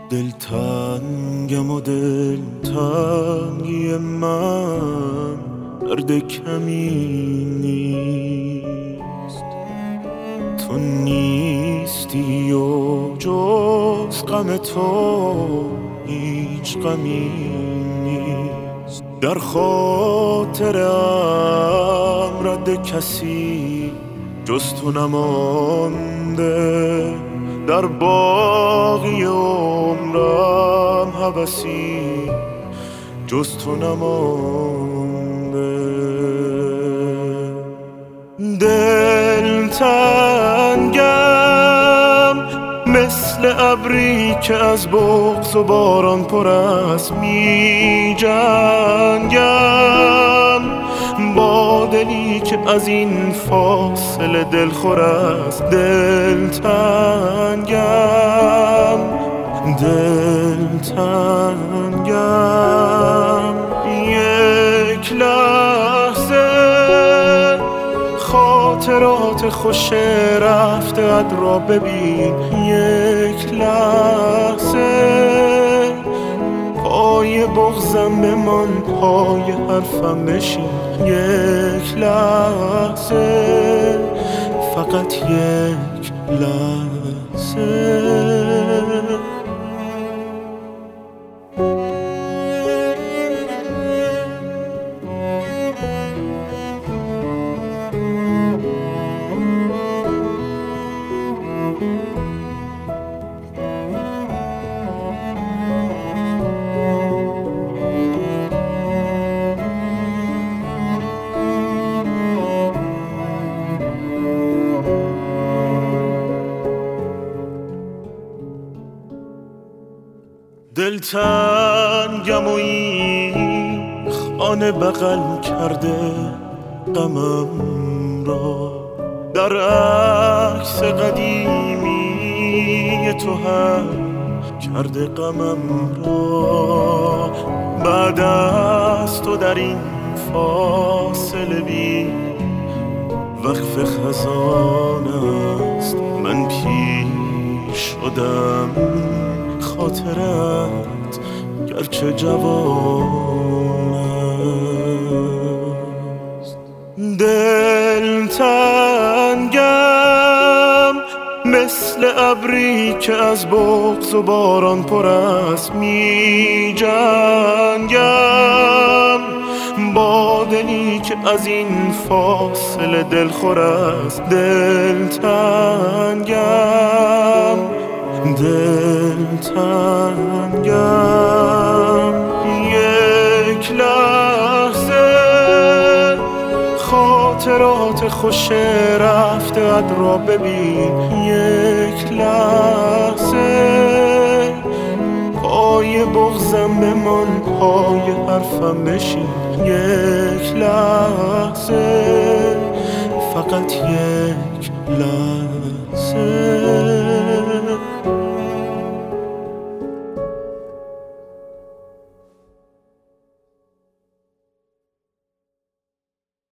دلتنگم و دلتنگی من درد کمی نیست. تو نیستی و جز غم تو هیچ غمی نیست. در خاطرم رد کسی جز تو نمانده، در باقی عمرم هوسی جز تو نمانده. دلتنگم مثل ابری که از بغض و باران پر است، می جنگم با دلی که از این فاصله دلخور است. دلتنگم یک لحظه خاطرات خوش رفته ات را ببین. یک لحظه پای بغضم بمان، پای حرفم بشین. یک لحظه، فقط یک لحظه. دلتنگم و این خانه بغل کرده غمم را، در عکس قدیمی تو هم کرده غمم را. بعد از تو در این فاصله بی وقف خزان است، من پیش شدم خاطرت گرچه جوان است. دلتنگم مثل ابری که از بغض و باران پر است، می جنگم با دلی که از این فاصله دلخور است. دلتنگم یک لحظه خاطرات خوش رفته ات را ببین. یک لحظه پای بغضم بمان، پای حرفم بشین. یک لحظه، فقط یک لحظه.